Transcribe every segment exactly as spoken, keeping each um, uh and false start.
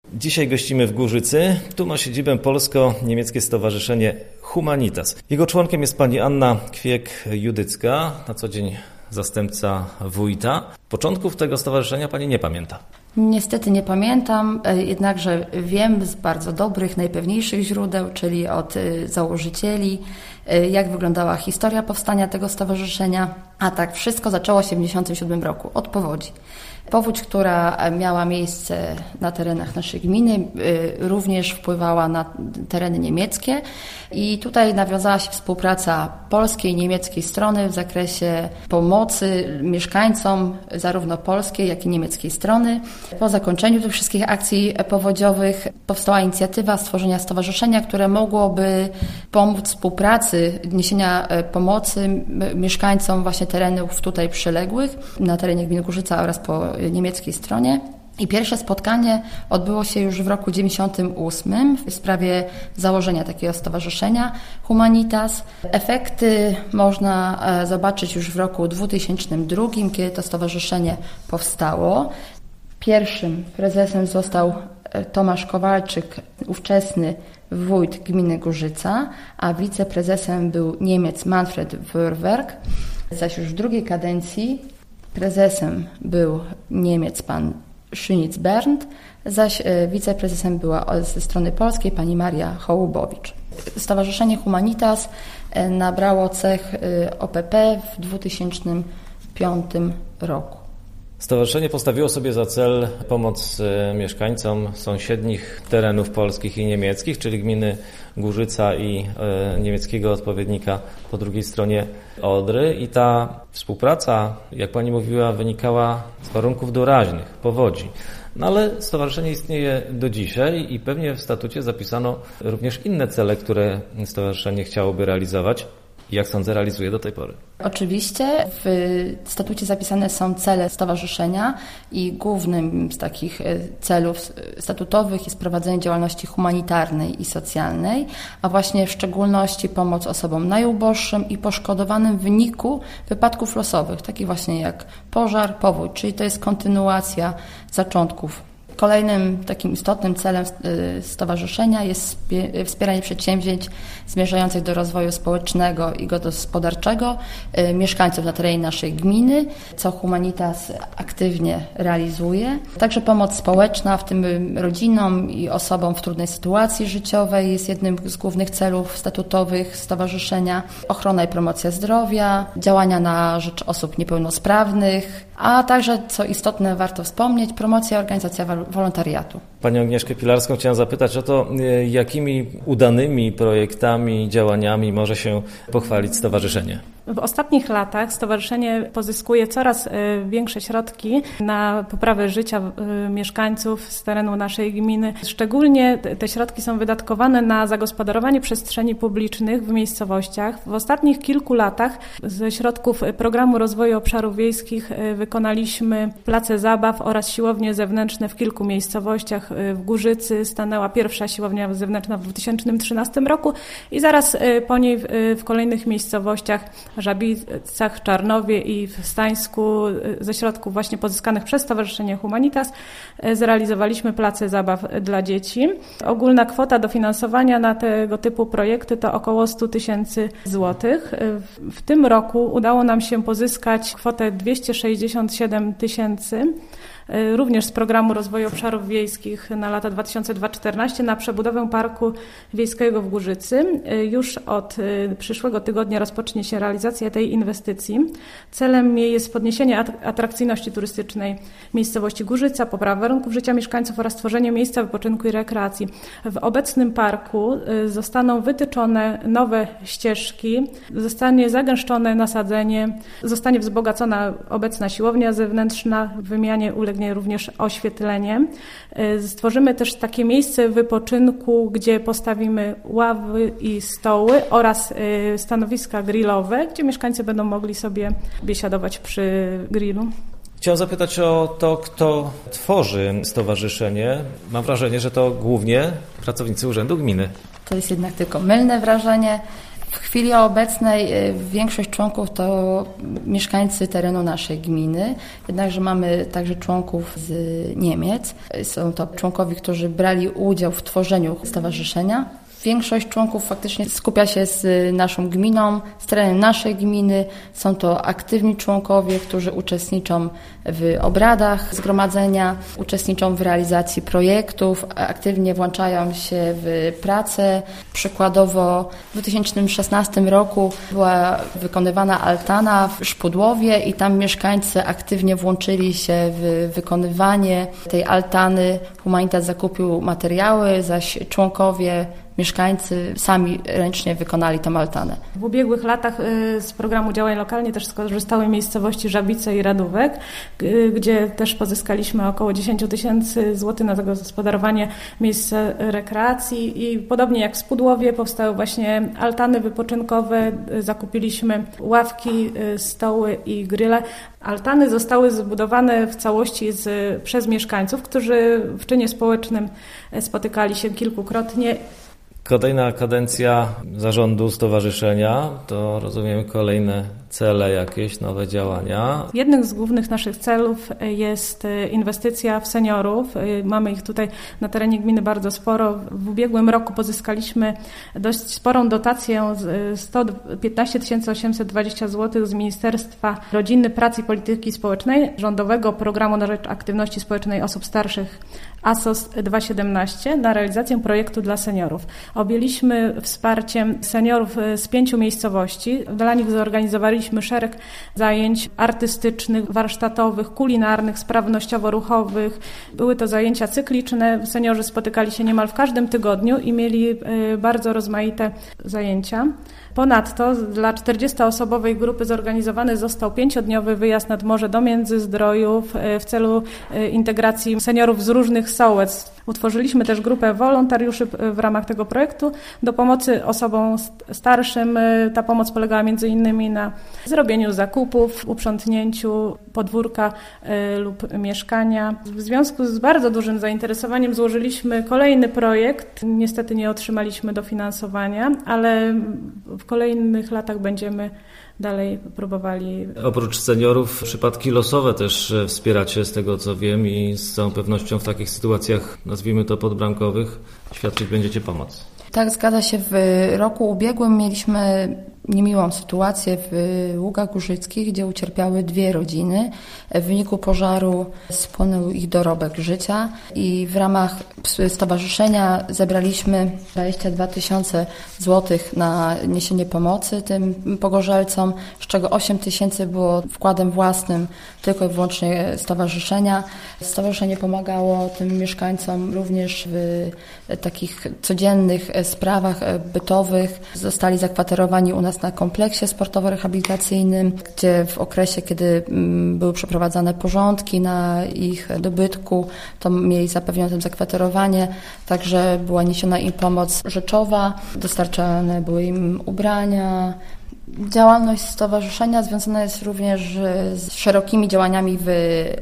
Dzisiaj gościmy w Górzycy. Tu ma siedzibę Polsko-Niemieckie Stowarzyszenie Humanitas. Jego członkiem jest pani Anna Kwiek-Judycka, na co dzień zastępca wójta. Początków tego stowarzyszenia pani nie pamięta. Niestety nie pamiętam, jednakże wiem z bardzo dobrych, najpewniejszych źródeł, czyli od założycieli, jak wyglądała historia powstania tego stowarzyszenia. A tak wszystko zaczęło się w tysiąc dziewięćset dziewięćdziesiątym siódmym roku od powodzi. Powódź, która miała miejsce na terenach naszej gminy, również wpływała na tereny niemieckie i tutaj nawiązała się współpraca polskiej i niemieckiej strony w zakresie pomocy mieszkańcom zarówno polskiej, jak i niemieckiej strony. Po zakończeniu tych wszystkich akcji powodziowych powstała inicjatywa stworzenia stowarzyszenia, które mogłoby pomóc współpracy, niesienia pomocy mieszkańcom właśnie terenów tutaj przyległych na terenie gminy Górzyca oraz po niemieckiej stronie. I pierwsze spotkanie odbyło się już w roku dziewięćdziesiątym ósmym w sprawie założenia takiego stowarzyszenia Humanitas. Efekty można zobaczyć już w roku dwutysięcznym drugim, kiedy to stowarzyszenie powstało. Pierwszym prezesem został Tomasz Kowalczyk, ówczesny wójt gminy Górzyca, a wiceprezesem był Niemiec Manfred Wörwerk, zaś już w drugiej kadencji prezesem był Niemiec pan Schönitz-Berndt, zaś wiceprezesem była ze strony polskiej pani Maria Hołubowicz. Stowarzyszenie Humanitas nabrało cech O P P w dwutysięcznym piątym roku. Stowarzyszenie postawiło sobie za cel pomoc mieszkańcom sąsiednich terenów polskich i niemieckich, czyli gminy Górzyca i niemieckiego odpowiednika po drugiej stronie Odry. I ta współpraca, jak pani mówiła, wynikała z warunków doraźnych, powodzi. No ale stowarzyszenie istnieje do dzisiaj i pewnie w statucie zapisano również inne cele, które stowarzyszenie chciałoby realizować. Jak sądzę, realizuje do tej pory. Oczywiście w statucie zapisane są cele stowarzyszenia i głównym z takich celów statutowych jest prowadzenie działalności humanitarnej i socjalnej, a właśnie w szczególności pomoc osobom najuboższym i poszkodowanym w wyniku wypadków losowych, takich właśnie jak pożar, powódź, czyli to jest kontynuacja zaczątków. Kolejnym takim istotnym celem stowarzyszenia jest wspieranie przedsięwzięć zmierzających do rozwoju społecznego i gospodarczego mieszkańców na terenie naszej gminy, co Humanitas aktywnie realizuje. Także pomoc społeczna, w tym rodzinom i osobom w trudnej sytuacji życiowej, jest jednym z głównych celów statutowych stowarzyszenia. Ochrona i promocja zdrowia, działania na rzecz osób niepełnosprawnych, a także, co istotne, warto wspomnieć, promocja i organizacja wolontariatu. Panią Agnieszkę Pilarską chciałem zapytać o to, jakimi udanymi projektami, działaniami może się pochwalić stowarzyszenie. W ostatnich latach stowarzyszenie pozyskuje coraz większe środki na poprawę życia mieszkańców z terenu naszej gminy. Szczególnie te środki są wydatkowane na zagospodarowanie przestrzeni publicznych w miejscowościach. W ostatnich kilku latach ze środków Programu Rozwoju Obszarów Wiejskich wykonaliśmy place zabaw oraz siłownie zewnętrzne w kilku miejscowościach. W Górzycy stanęła pierwsza siłownia zewnętrzna w dwa tysiące trzynastym roku i zaraz po niej w kolejnych miejscowościach Żabicach, Czarnowie i w Stańsku ze środków właśnie pozyskanych przez Stowarzyszenie Humanitas zrealizowaliśmy place zabaw dla dzieci. Ogólna kwota dofinansowania na tego typu projekty to około sto tysięcy złotych. W tym roku udało nam się pozyskać kwotę dwieście sześćdziesiąt siedem tysięcy również z Programu Rozwoju Obszarów Wiejskich na lata dwa tysiące dwa do dwa tysiące czternastego na przebudowę Parku Wiejskiego w Górzycy. Już od przyszłego tygodnia rozpocznie się realizacja tej inwestycji. Celem jej jest podniesienie atrakcyjności turystycznej miejscowości Górzyca, poprawa warunków życia mieszkańców oraz stworzenie miejsca wypoczynku i rekreacji. W obecnym parku zostaną wytyczone nowe ścieżki, zostanie zagęszczone nasadzenie, zostanie wzbogacona obecna siłownia zewnętrzna, w wymianie ulegnie również oświetlenie. Stworzymy też takie miejsce wypoczynku, gdzie postawimy ławy i stoły oraz stanowiska grillowe, gdzie mieszkańcy będą mogli sobie biesiadować przy grillu. Chciałem zapytać o to, kto tworzy stowarzyszenie. Mam wrażenie, że to głównie pracownicy Urzędu Gminy. To jest jednak tylko mylne wrażenie. W chwili obecnej większość członków to mieszkańcy terenu naszej gminy, jednakże mamy także członków z Niemiec. Są to członkowie, którzy brali udział w tworzeniu stowarzyszenia. Większość członków faktycznie skupia się z naszą gminą, z terenem naszej gminy. Są to aktywni członkowie, którzy uczestniczą w obradach zgromadzenia, uczestniczą w realizacji projektów, aktywnie włączają się w pracę. Przykładowo w dwa tysiące szesnastym roku była wykonywana altana w Szpudłowie i tam mieszkańcy aktywnie włączyli się w wykonywanie tej altany. Humanitas zakupił materiały, zaś członkowie mieszkańcy sami ręcznie wykonali tę altanę. W ubiegłych latach z programu działań lokalnie też skorzystały miejscowości Żabice i Radówek, gdzie też pozyskaliśmy około dziesięć tysięcy złotych na zagospodarowanie miejsc rekreacji i podobnie jak w Spudłowie powstały właśnie altany wypoczynkowe, zakupiliśmy ławki, stoły i grille. Altany zostały zbudowane w całości z, przez mieszkańców, którzy w czynie społecznym spotykali się kilkukrotnie. Kolejna kadencja zarządu stowarzyszenia, to rozumiem kolejne cele, jakieś nowe działania. Jednym z głównych naszych celów jest inwestycja w seniorów. Mamy ich tutaj na terenie gminy bardzo sporo. W ubiegłym roku pozyskaliśmy dość sporą dotację sto piętnaście tysięcy osiemset dwadzieścia złotych z Ministerstwa Rodziny, Pracy i Polityki Społecznej, rządowego programu na rzecz aktywności społecznej osób starszych A S O S dwieście siedemnaście na realizację projektu dla seniorów. Objęliśmy wsparciem seniorów z pięciu miejscowości. Dla nich zorganizowaliśmy szereg zajęć artystycznych, warsztatowych, kulinarnych, sprawnościowo-ruchowych. Były to zajęcia cykliczne. Seniorzy spotykali się niemal w każdym tygodniu i mieli bardzo rozmaite zajęcia. Ponadto dla czterdziestoosobowej grupy zorganizowany został pięciodniowy wyjazd nad morze do Międzyzdrojów w celu integracji seniorów z różnych sołectw. Utworzyliśmy też grupę wolontariuszy w ramach tego projektu do pomocy osobom starszym. Ta pomoc polegała między innymi na zrobieniu zakupów, uprzątnięciu podwórka lub mieszkania. W związku z bardzo dużym zainteresowaniem złożyliśmy kolejny projekt. Niestety nie otrzymaliśmy dofinansowania, ale w kolejnych latach będziemy dalej próbowali. Oprócz seniorów przypadki losowe też wspieracie, z tego co wiem, i z całą pewnością w takich sytuacjach, nazwijmy to podbramkowych, świadczyć będziecie pomoc. Tak, zgadza się. W roku ubiegłym mieliśmy niemiłą sytuację w Ługach Górzyckich, gdzie ucierpiały dwie rodziny. W wyniku pożaru spłonął ich dorobek życia i w ramach stowarzyszenia zebraliśmy dwadzieścia dwa tysiące złotych na niesienie pomocy tym pogorzelcom, z czego osiem tysięcy było wkładem własnym tylko i wyłącznie stowarzyszenia. Stowarzyszenie pomagało tym mieszkańcom również w takich codziennych sprawach bytowych. Zostali zakwaterowani u nas na kompleksie sportowo-rehabilitacyjnym, gdzie w okresie, kiedy były przeprowadzane porządki na ich dobytku, to mieli zapewnione tym zakwaterowanie. Także była niesiona im pomoc rzeczowa, dostarczane były im ubrania. Działalność stowarzyszenia związana jest również z szerokimi działaniami w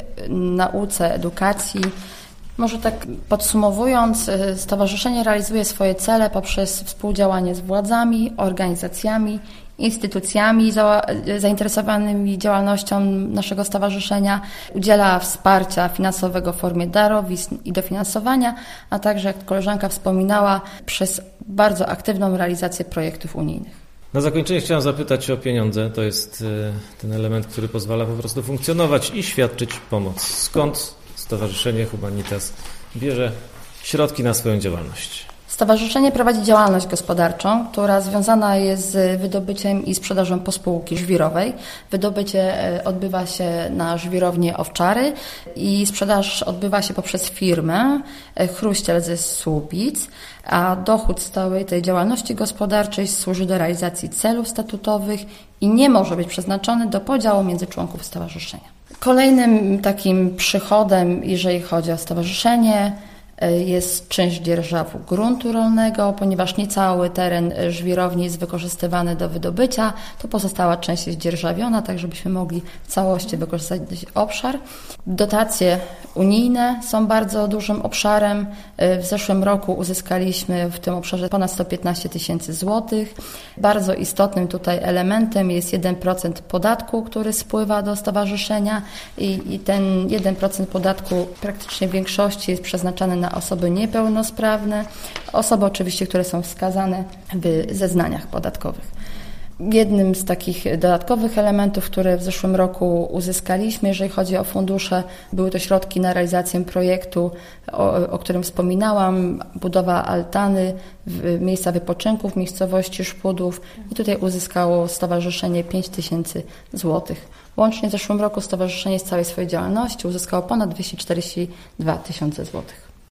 nauce, edukacji. Może tak podsumowując, stowarzyszenie realizuje swoje cele poprzez współdziałanie z władzami, organizacjami, instytucjami zainteresowanymi działalnością naszego stowarzyszenia, udziela wsparcia finansowego w formie darowizn i dofinansowania, a także, jak koleżanka wspominała, przez bardzo aktywną realizację projektów unijnych. Na zakończenie chciałem zapytać o pieniądze. To jest ten element, który pozwala po prostu funkcjonować i świadczyć pomoc. Skąd Stowarzyszenie Humanitas bierze środki na swoją działalność? Stowarzyszenie prowadzi działalność gospodarczą, która związana jest z wydobyciem i sprzedażą pospółki żwirowej. Wydobycie odbywa się na żwirowni Owczary i sprzedaż odbywa się poprzez firmę Chruściel ze Słubic, a dochód z całej tej działalności gospodarczej służy do realizacji celów statutowych i nie może być przeznaczony do podziału między członków stowarzyszenia. Kolejnym takim przychodem, jeżeli chodzi o stowarzyszenie, Jest część dzierżawu gruntu rolnego, ponieważ nie cały teren żwirowni jest wykorzystywany do wydobycia, to pozostała część jest dzierżawiona, tak żebyśmy mogli w całości wykorzystać obszar. Dotacje unijne są bardzo dużym obszarem. W zeszłym roku uzyskaliśmy w tym obszarze ponad sto piętnaście tysięcy złotych. Bardzo istotnym tutaj elementem jest jeden procent podatku, który spływa do stowarzyszenia i, i ten jeden procent podatku praktycznie w większości jest przeznaczany na osoby niepełnosprawne, osoby oczywiście, które są wskazane w zeznaniach podatkowych. Jednym z takich dodatkowych elementów, które w zeszłym roku uzyskaliśmy, jeżeli chodzi o fundusze, były to środki na realizację projektu, o, o którym wspominałam, budowa altany, w, miejsca wypoczynku w miejscowości Szpudów i tutaj uzyskało stowarzyszenie pięć tysięcy złotych. Łącznie w zeszłym roku stowarzyszenie z całej swojej działalności uzyskało ponad dwieście czterdzieści dwa tysiące złotych.